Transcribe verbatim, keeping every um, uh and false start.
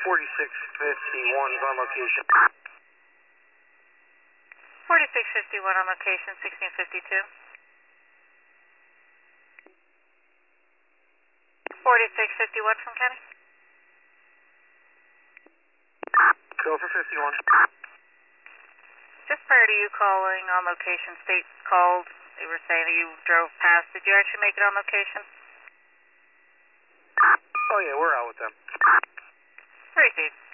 forty-six fifty-one's on location. forty-six fifty-one on location, sixteen fifty-two. forty-six fifty-one from County. Go for fifty-one. Just prior to you calling on location, state called. They were saying that you drove past. Did you actually make it on location? Oh yeah, we're out with them. Proceed.